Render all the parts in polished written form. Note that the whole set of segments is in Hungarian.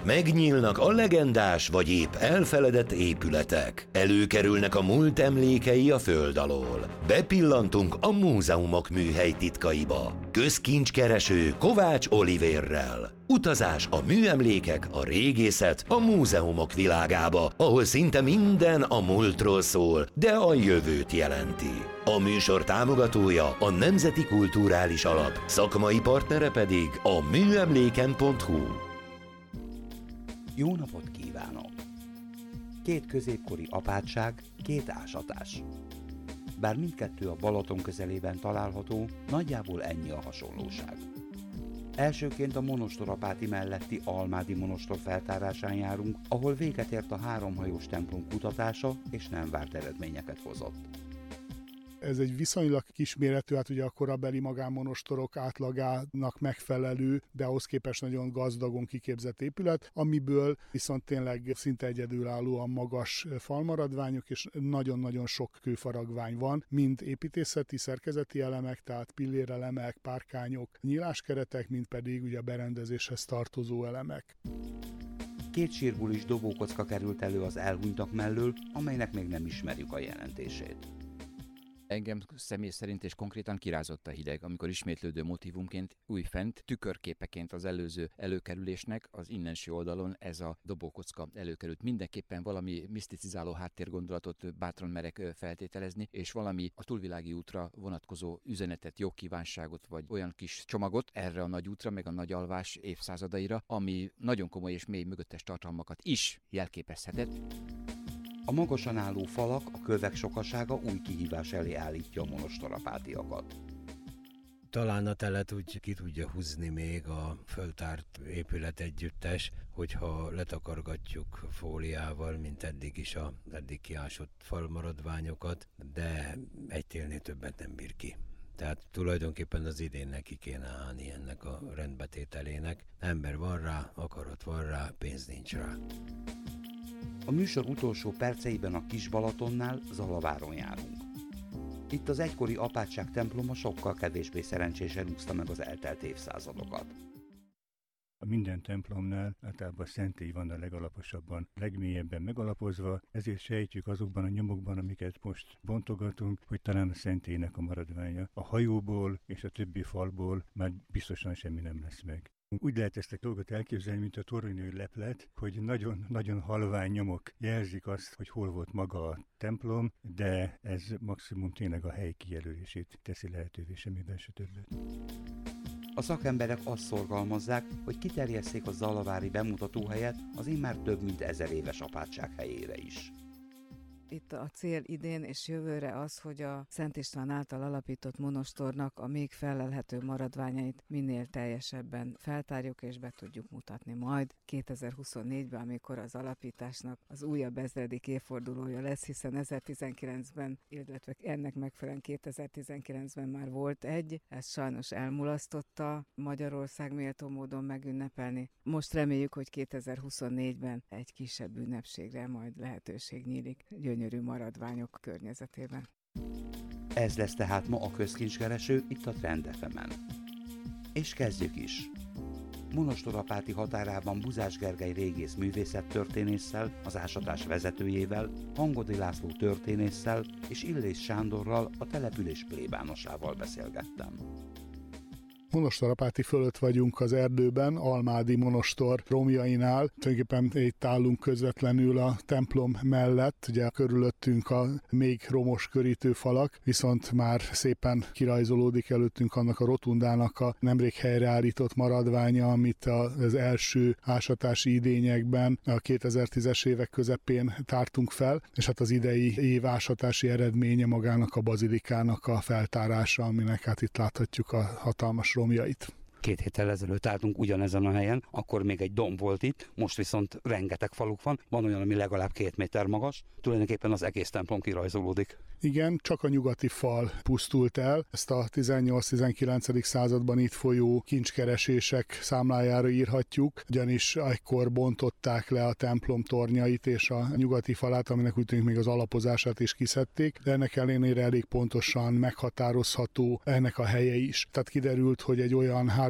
Megnyílnak a legendás vagy épp elfeledett épületek. Előkerülnek a múlt emlékei a föld alól. Bepillantunk a múzeumok műhely titkaiba. Közkincskereső Kovács Olivérrel. Utazás a műemlékek, a régészet, a múzeumok világába, ahol szinte minden a múltról szól, de a jövőt jelenti. A műsor támogatója a Nemzeti Kulturális Alap, szakmai partnere pedig a műemléken.hu. Jó napot kívánok! Két középkori apátság, két ásatás. Bár mindkettő a Balaton közelében található, nagyjából ennyi a hasonlóság. Elsőként a monostorapáti melletti Almádi monostor feltárásán járunk, ahol véget ért a háromhajós templom kutatása, és nem várt eredményeket hozott. Ez egy viszonylag kisméretű, hát ugye a korabeli magánmonostorok átlagának megfelelő, de ahhoz képest nagyon gazdagon kiképzett épület, amiből viszont tényleg szinte egyedülállóan magas falmaradványok és nagyon-nagyon sok kőfaragvány van, mind építészeti, szerkezeti elemek, tehát pillérelemek, párkányok, nyíláskeretek, mind pedig ugye a berendezéshez tartozó elemek. Két sírbulis dobókocka került elő az elhunytak mellől, amelynek még nem ismerjük a jelentését. Engem személy szerint és konkrétan kirázott a hideg, amikor ismétlődő motívumként újfent, tükörképeként az előző előkerülésnek az innenső oldalon ez a dobókocka előkerült. Mindenképpen valami miszticizáló háttérgondolatot bátran merek feltételezni, és valami a túlvilági útra vonatkozó üzenetet, jogkívánságot, vagy olyan kis csomagot erre a nagy útra, meg a nagy alvás évszázadaira, ami nagyon komoly és mély mögöttes tartalmakat is jelképezhetett. A magasan álló falak, a kövek sokasága új kihívás elé állítja a monostorapátiakat. Talán a telet úgy ki tudja húzni még a föltárt épület együttes, hogyha letakargatjuk fóliával, mint eddig is a eddig kiásott falmaradványokat, de egy télnél többet nem bír ki. Tehát tulajdonképpen az idén neki kéne állni ennek a rendbetételének. Ember van rá, akarat van rá, pénz nincs rá. A műsor utolsó perceiben a Kis-Balatonnál, Zalaváron járunk. Itt az egykori apátság temploma sokkal kevésbé szerencsésen úszta meg az eltelt évszázadokat. A minden templomnál általában a szentély van a legalaposabban, legmélyebben megalapozva, ezért sejtjük azokban a nyomokban, amiket most bontogatunk, hogy talán a szentélynek a maradványa. A hajóból és a többi falból már biztosan semmi nem lesz meg. Úgy lehet ezt a dolgot elképzelni, mint a toronyői leplet, hogy nagyon halvány nyomok jelzik azt, hogy hol volt maga a templom, de ez maximum tényleg a hely kijelölését teszi lehetővé, semmiben se többet. A szakemberek azt szorgalmazzák, hogy kiterjesszék a zalavári bemutatóhelyet az immár több mint 1000 éves apátság helyére is. Itt a cél idén és jövőre az, hogy a Szent István által alapított monostornak a még fellelhető maradványait minél teljesebben feltárjuk és be tudjuk mutatni majd 2024-ben, amikor az alapításnak az újabb ezredik évfordulója lesz, hiszen 1019-ben, illetve ennek megfelelően 2019-ben már volt egy, ezt sajnos elmulasztotta Magyarország méltó módon megünnepelni. Most reméljük, hogy 2024-ben egy kisebb ünnepségre majd lehetőség nyílik gyönyörű maradványok környezetében. Ez lesz tehát ma a közkincskereső itt a Trend FM-en. És kezdjük is! Monostorapáti határában Buzás Gergely régész művészettörténésszel, az ásatás vezetőjével, Hangodi László történésszel és Illés Sándorral, a település plébánosával beszélgettem. Monostorapáti fölött vagyunk az erdőben, Almádi monostor romjainál. Tulajdonképpen itt állunk közvetlenül a templom mellett, ugye körülöttünk a még romos körítőfalak, viszont már szépen kirajzolódik előttünk annak a rotundának a nemrég helyreállított maradványa, amit az első ásatási idényekben a 2010-es évek közepén tártunk fel, és hát az idei év ásatási eredménye magának a bazilikának a feltárása, aminek hát itt láthatjuk a hatalmas romjait. 2 héttel ezelőtt álltunk ugyanezen a helyen, akkor még egy domb volt itt, most viszont rengeteg faluk van olyan, ami legalább 2 méter magas, tulajdonképpen az egész templom kirajzolódik. Igen, csak a nyugati fal pusztult el. Ezt a 18-19. században itt folyó kincskeresések számlájára írhatjuk, ugyanis ekkor bontották le a templom tornyait és a nyugati falát, aminek úgy tűnik még az alapozását is kiszedték, de ennek ellenére elég pontosan meghatározható ennek a helye is. Tehát kiderült, hogy egy olyan 3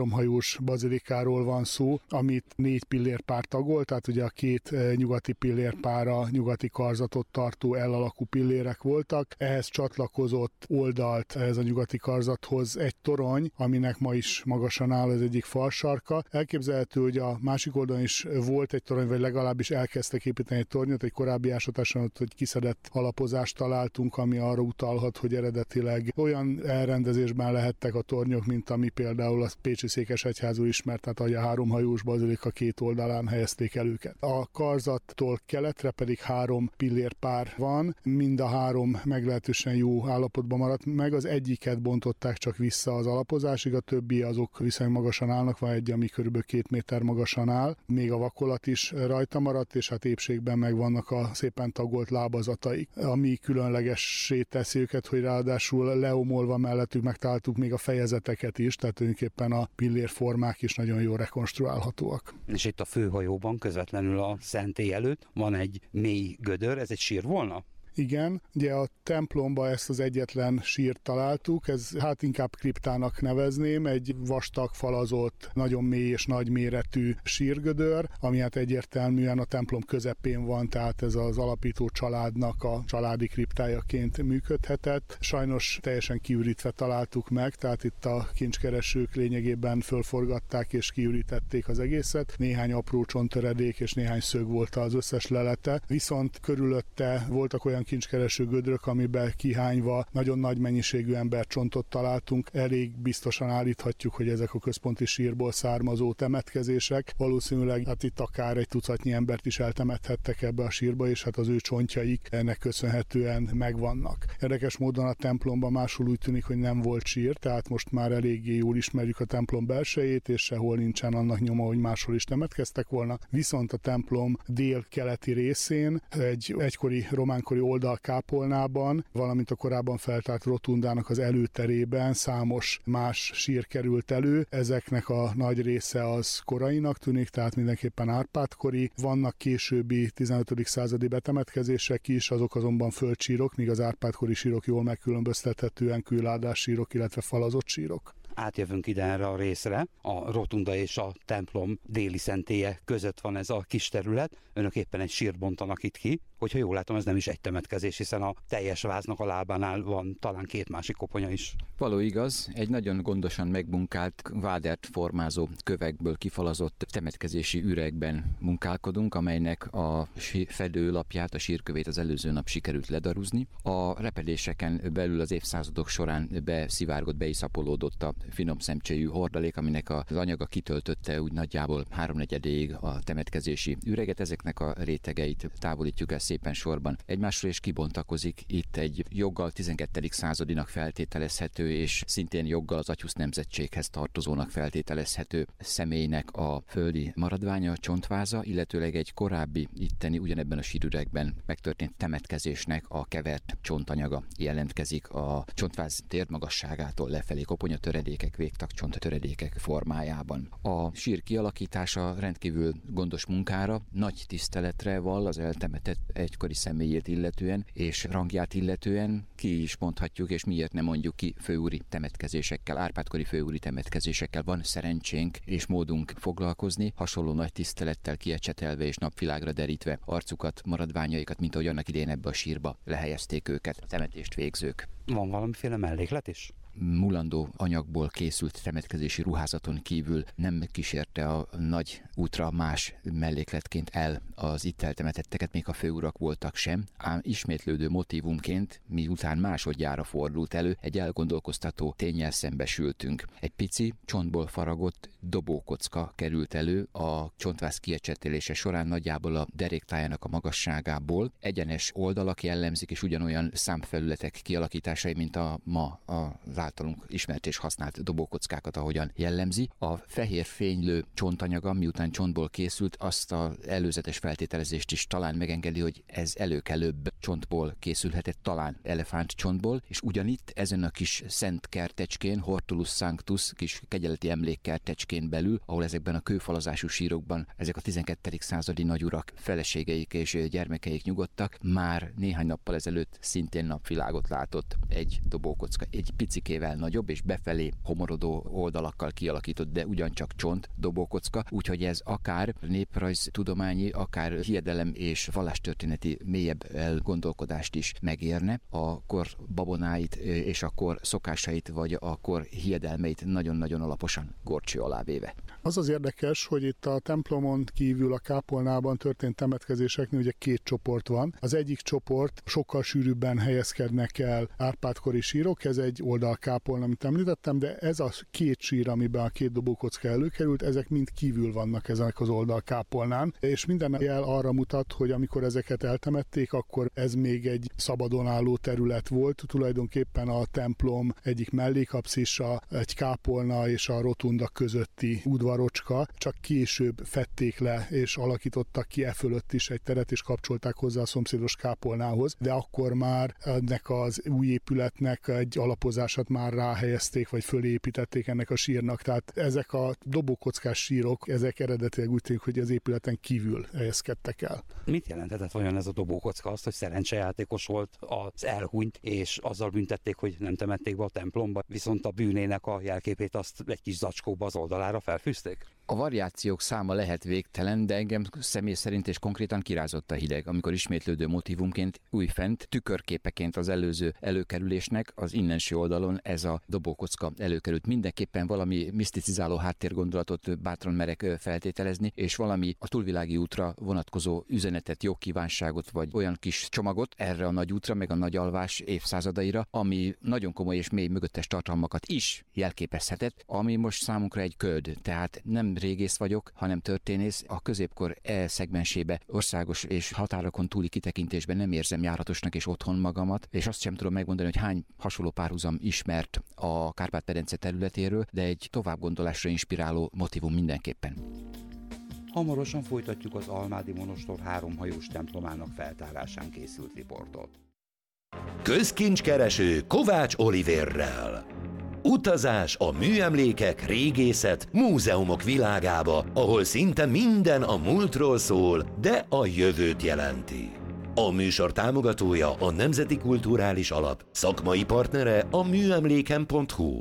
háromhajós bazilikáról van szó, amit 4 pillérpár tagol, tehát ugye a 2 nyugati pillérpár a nyugati karzatot tartó L-alakú pillérek voltak. Ehhez csatlakozott oldalt ez a nyugati karzathoz egy torony, aminek ma is magasan áll az egyik falsarka. Elképzelhető, hogy a másik oldalon is volt egy torony, vagy legalábbis elkezdtek építeni egy tornyot, egy korábbi ásatáson ott egy kiszedett alapozást találtunk, ami arra utalhat, hogy eredetileg olyan elrendezésben lehettek a tornyok, mint ami például a pécsi székesegyházú ismert, tehát a háromhajós bazilika 2 oldalán helyezték el őket. A karzattól keletre pedig 3 pillérpár van, mind a 3 meglehetősen jó állapotban maradt meg, az egyiket bontották csak vissza az alapozásig, a többi azok viszonylag magasan állnak, van egy, ami kb. 2 méter magasan áll, még a vakolat is rajta maradt, és hát épségben megvannak a szépen tagolt lábazataik, ami különlegessé teszi őket, hogy ráadásul leomolva mellettük megtaláltuk még a fejezeteket is, tehát tulajdonképpen a pillérformák is nagyon jól rekonstruálhatóak. És itt a főhajóban, közvetlenül a szentély előtt van egy mély gödör, ez egy sír volna? Igen, ugye a templomba ezt az egyetlen sírt találtuk, ez hát inkább kriptának nevezném, egy vastag falazott, nagyon mély és nagy méretű sírgödör, ami hát egyértelműen a templom közepén van, tehát ez az alapító családnak a családi kriptájaként működhetett. Sajnos teljesen kiürítve találtuk meg, tehát itt a kincskeresők lényegében fölforgatták és kiürítették az egészet. Néhány apró csonttöredék és néhány szög volt az összes lelete, viszont körülötte voltak olyan kincskereső gödrök, amiben kihányva nagyon nagy mennyiségű embercsontot találtunk. Elég biztosan állíthatjuk, hogy ezek a központi sírból származó temetkezések. Valószínűleg hát itt akár egy tucatnyi embert is eltemethettek ebbe a sírba, és hát az ő csontjaik ennek köszönhetően megvannak. Érdekes módon a templomban máshol úgy tűnik, hogy nem volt sír, tehát most már eléggé jól ismerjük a templom belsejét, és sehol nincsen annak nyoma, hogy máshol is temetkeztek volna. Viszont a templom dél-keleti részén egy egykori románkori oldalkápolnában, valamint a korábban feltárt rotundának az előterében számos más sír került elő. Ezeknek a nagy része az korainak tűnik, tehát mindenképpen Árpád-kori. Vannak későbbi 15. századi betemetkezések is, azok azonban földsírok, míg az Árpád-kori sírok jól megkülönböztethetően kőládás sírok, illetve falazott sírok. Átjövünk ide erre a részre, a rotunda és a templom déli szentélye között van ez a kis terület. Önök éppen egy sírt bontanak itt ki, hogyha jól látom, ez nem is egy temetkezés, hiszen a teljes váznak a lábánál van talán 2 másik koponya is. Való igaz, egy nagyon gondosan megmunkált, vádert formázó kövekből kifalazott temetkezési üregben munkálkodunk, amelynek a fedőlapját, a sírkövét az előző nap sikerült ledaruzni. A repedéseken belül az évszázadok során beszivárgott, beiszapolódott a finom szemcséjű hordalék, aminek az anyaga kitöltötte úgy nagyjából 3/4-ig a temetkezési üreget. Ezeknek a rétegeit távolítjuk el szépen sorban egymásról, és kibontakozik itt egy joggal 12. századinak feltételezhető, és szintén joggal az Atyusz nemzetséghez tartozónak feltételezhető személynek a földi maradványa, a csontváza, illetőleg egy korábbi itteni ugyanebben a sírüregben megtörtént temetkezésnek a kevert csontanyaga jelentkezik a csontváz térmagasságától lefelé koponyatöredékek, végtagcsonttöredékek formájában. A sír kialakítása rendkívül gondos munkára, nagy tiszteletre vall az eltemetett egykori személyét illetően, és rangját illetően ki is mondhatjuk, és miért nem mondjuk ki, főúri temetkezésekkel, Árpád-kori főúri temetkezésekkel van szerencsénk és módunk foglalkozni, hasonló nagy tisztelettel kiecsetelve és napvilágra derítve arcukat, maradványaikat, mint ahogy annak idején ebbe a sírba lehelyezték őket a temetést végzők. Van valamiféle melléklet is? Mulandó anyagból készült temetkezési ruházaton kívül nem kísérte a nagy útra más mellékletként el az itt eltemetetteket, még a főurak voltak sem, ám ismétlődő motívumként, miután másodjára fordult elő, egy elgondolkoztató ténnyel szembesültünk. Egy pici, csontból faragott dobókocka került elő a csontváz kiecsetélése során nagyjából a deréktájának a magasságából. Egyenes oldalak jellemzik, és ugyanolyan számfelületek kialakításai, mint a ma az általunk ismert és használt dobókockákat, ahogyan jellemzi. A fehér fénylő csontanyaga, miután csontból készült, azt az előzetes feltételezést is talán megengedi, hogy ez előkelőbb csontból készülhetett, talán elefánt csontból, és ugyanitt ezen a kis szent kertecskén, Hortulus Sanctus, kis kegyeleti emlékkertecskén belül, ahol ezekben a kőfalazású sírokban ezek a 12. századi nagyurak feleségeik és gyermekeik nyugodtak, már néhány nappal ezelőtt szintén napvilágot látott egy dobókocka, egy picikét mértékével nagyobb és befelé homorodó oldalakkal kialakított, de ugyancsak csont dobókocka, úgyhogy ez akár néprajztudományi, akár hiedelem és vallástörténeti mélyebb elgondolkodást is megérne, a kor babonáit és a kor szokásait vagy a kor hiedelmeit nagyon-nagyon alaposan górcső alá véve. Az az érdekes, hogy itt a templomon kívül a kápolnában történt temetkezéseknél ugye két csoport van. Az egyik csoport sokkal sűrűbben helyezkednek el Árpád-kori sírok, ez egy oldalkápolna, amit említettem, de ez a két sír, amiben a két dobókocka előkerült, ezek mind kívül vannak ezen az oldalkápolnán, és minden jel arra mutat, hogy amikor ezeket eltemették, akkor ez még egy szabadon álló terület volt, tulajdonképpen a templom egyik mellékapszisa, egy kápolna és a rotunda közötti udvarocska, csak később fedték le és alakítottak ki e fölött is egy teret, és kapcsolták hozzá a szomszédos kápolnához, de akkor már ennek az új épületnek egy alapozását már ráhelyezték, vagy fölépítették ennek a sírnak, tehát ezek a dobókockás sírok, ezek eredetileg úgy tűnik, hogy az épületen kívül helyezkedtek el. Mit jelenthetett vajon ez a dobókocka? Azt, hogy szerencsejátékos volt, az elhunyt, és azzal büntették, hogy nem temették be a templomba, viszont a bűnének a jelképét azt egy kis zacskóba az oldalára felfűzték? A variációk száma lehet végtelen, de engem személy szerint és konkrétan kirázott a hideg, amikor ismétlődő motívumként újfent, tükörképeként az előző előkerülésnek az innenső oldalon ez a dobókocka előkerült. Mindenképpen valami miszticizáló háttérgondolatot bátran merek feltételezni, és valami a túlvilági útra vonatkozó üzenetet, jogkívánságot, vagy olyan kis csomagot erre a nagy útra, meg a nagy alvás évszázadaira, ami nagyon komoly és mély mögöttes tartalmakat is jelképezhetett, ami most számunkra egy köd. Tehát nem régész vagyok, hanem történész. A középkor szegmensébe országos és határokon túli kitekintésben nem érzem járatosnak és otthon magamat, és azt sem tudom megmondani, hogy hány hasonló párhuzam ismert a Kárpát-medence területéről, de egy továbbgondolásra inspiráló motívum mindenképpen. Hamarosan folytatjuk az Almádi Monostor háromhajós templomának feltárásán készült riportot. Közkincskereső Kovács Olivérrel. Utazás a műemlékek, régészet, múzeumok világába, ahol szinte minden a múltról szól, de a jövőt jelenti. A műsor támogatója a Nemzeti Kulturális Alap, szakmai partnere a műemléken.hu.